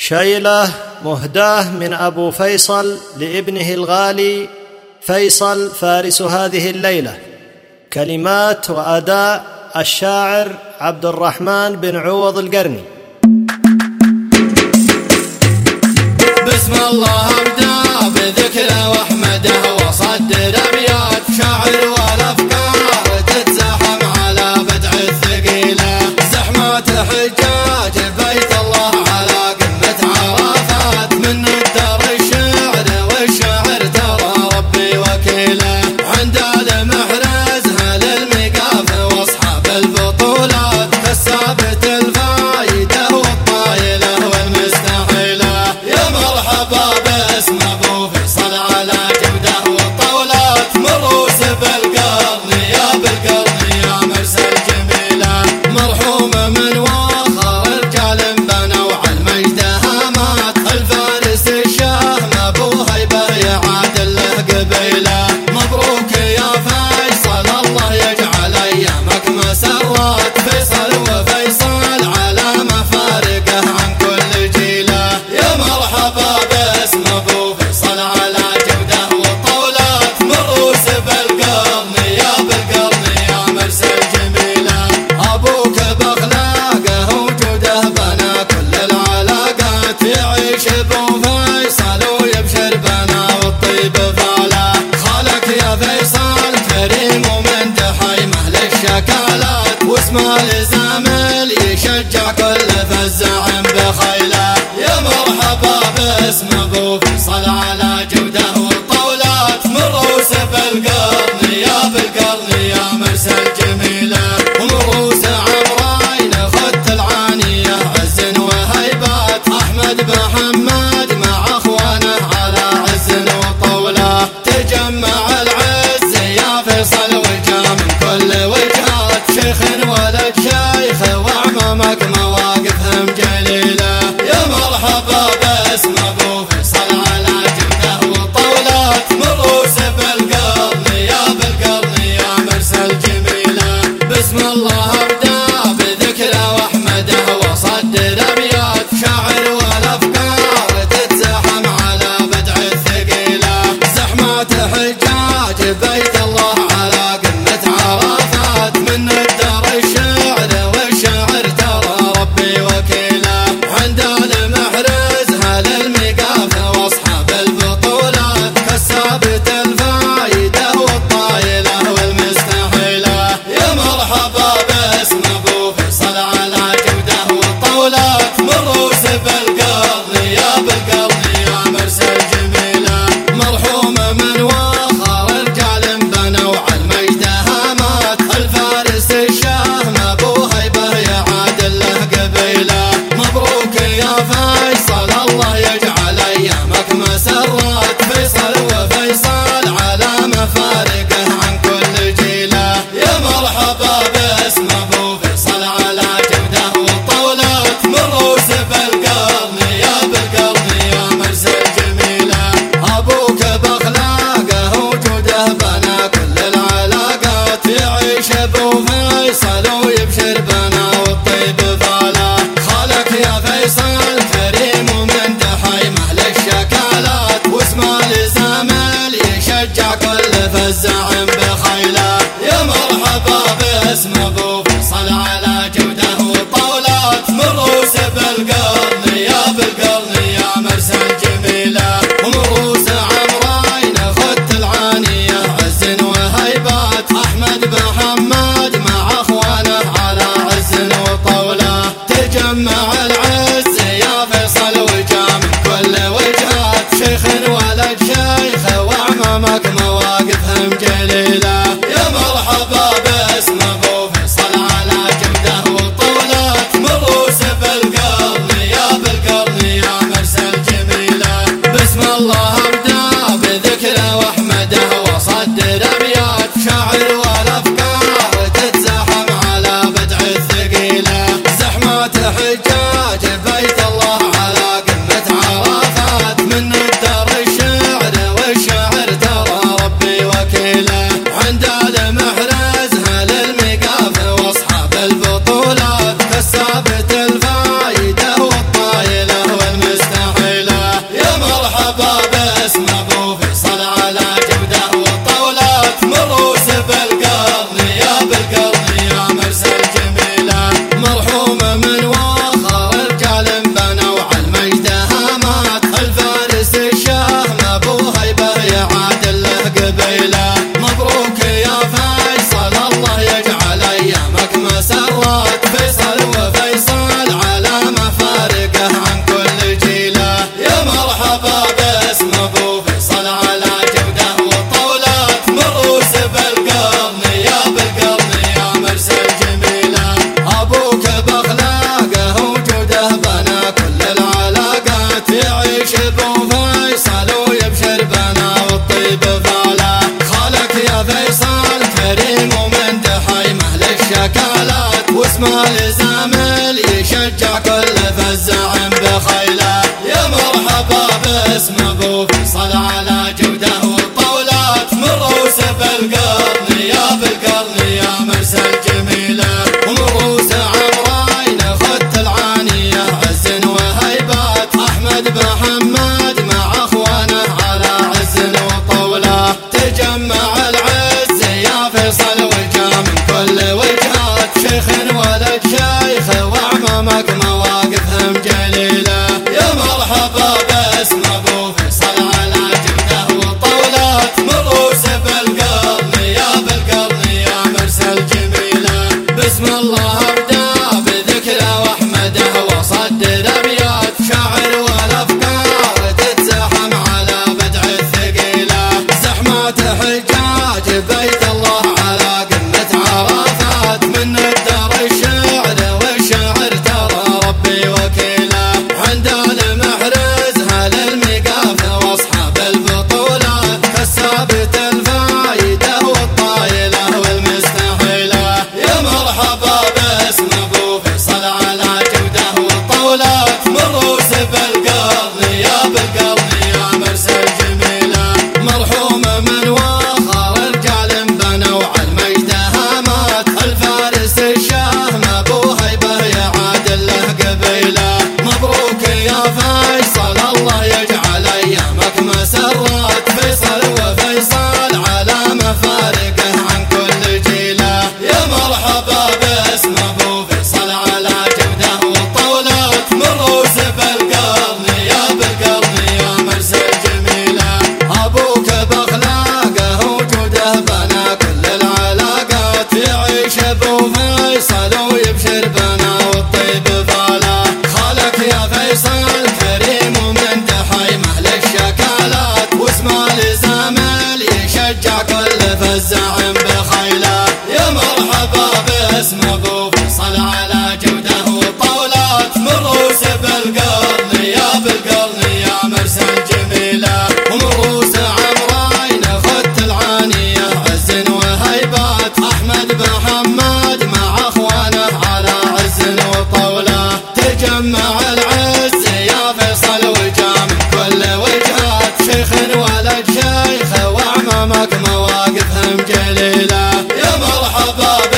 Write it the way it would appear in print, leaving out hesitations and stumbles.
شيلة مهداة من أبو فيصل لابنه الغالي فيصل فارس هذه الليلة. كلمات وأداء الشاعر عبد الرحمن بن عوض القرني. بسم الله أبدأ بذكره واحمده وصدر أبيات شاعر والأفكار تتزاحم على بدع الثقيلة. زحمات حجاج بيت الله على قمة عرفات، من الدار الشعر والشعر ترى ربي وكيله. عند المحرز هل المقاف واصحاب البطولات، كالثابت الفايدة والطايلة والمستحيلة. يا مرحبا باسم ابو فيصل على جوده والطولات، مروس بالقرن يا بالقرن يا مرسل جميله. مرحوم من واخر رجال بنوا على المجد هامات، الفارس الشهم ابو هيبه يعادل له قبيله. مبروك يا فيصل الله يجعل ايامك مسرات، فيصل وفيصل على مفارقه عن كل جيله. يا مرحبا باسم ابو فيصل على جوده والطولات، مروس بالقرن يا بالقرن يا مرسل جميله. ابوك باخلاقه وجوده بنى كل العلاقات، يعيش ابو فيصل ويبشر بنا والطيب فاله. خالك يا فيصل كريم ومن دحيمه للشكالات، واسمه لزامل يشجع كل فزع بخيله. يا مرحبا باسم ابو فيصل على جوده والطولات، مروس بالقرن يا بالقرن يا مرسل جميله. ومروس عمراين خدت العانيه عز وهيبات، احمد محمد مع اخوانه على عز وطوله. تجمع العز يا فيصل وجاء من كل وجهات، شيخ ولد شيخ واعمامك مواقفهم جليله. يا مرحبا باسم ابو فيصل على جوده والطولات، مروس بالقرن يا بالقرن يا مرسل جميله. بسم الله ابدا بذكره واحمده وصدر ابيات شاعر والافكار تتزاحم على بدع الثقيله. زحمات حجاج بيت الله على قمة عرفات، من الدار الشعر والشعر ترى ربي وكيله. عند المحرز هل المقاف واصحاب البطولات، كالثابت الفايدة والطايلة والمستحيلة. يا مرحبا باسم ابو فيصل على جوده والطولات، مروس بالقرن يا بالقرن يا مرسل جميله. مرحوم من واخر رجال بنوا على المجد هامات، الفارس الشهم ابو هيبه يعادل له قبيله. مبروك يا فيصل الله يجعل ايامك مسرات، فيصل وفيصل على مفارقه عن كل جيله. يا مرحبا باسم ابو فيصل على جوده والطولات، مروس بالقرن يا بالقرن يا مرسل جميله. ابوك باخلاقه وجوده بنى كل العلاقات، يعيش ابو فيصل ويبشر بنا والطيب فاله. خالك يا فيصل كريم ومن دحيمه للشكالات، واسمه لزامل يشجع كل فزع بخيله. يا مرحبا باسم ابو فيصل على جوده والطولات، مروس بالقرن يا بالقرن يا مرسل جميله. ومروس عمراين خدت العانيه عز وهيبات، احمد محمد مع اخوانه على عز وطوله. تجمع العز يا فيصل وجاء من كل وجهات، شيخ ولد شيخ واعمامك مواقفهم جليله. يا مرحبا باسم ابو فيصل على جوده والطولات، مروس بالقرن يا بالقرن يا مرسل جميله. بسم الله ابدا بذكره واحمده وصدر ابيات شاعر والافكار تتزاحم على بدع الثقيله. زحمات حجاج بيت الله على قمة عرفات، من الدار الشعر والشعر ترى يا فيصل الله يجعل ايامك مسرات، فيصل وفيصل على مفارقه عن كل جيله. يا مرحبا باسم ابو فيصل على جوده والطولات، من روس بالقرن يا بالقرن يا مرسل جميله. ابوك باخلاقه وجوده بنى كل العلاقات، يعيش ابو فيصل ويبشر بنا والطيب فاله. خالك يا فيصل كريم ومن دحيمه للشكالات، واسمه لزامل يشجع كل فزاع بخيله. يا مرحبا باسم ابو فيصل على جوده وطولات، من روس بالقرن يا بالقرن يا مرسل جميله. ومن روس عمراين خدت العانيه عز وهيبات، احمد محمد مع اخوانه على عز وطوله. تجمع العز يا فيصل وجاء من كل وجهات، شيخ ولد شيخ واعمامك مواقفهم جليله. يا مرحبا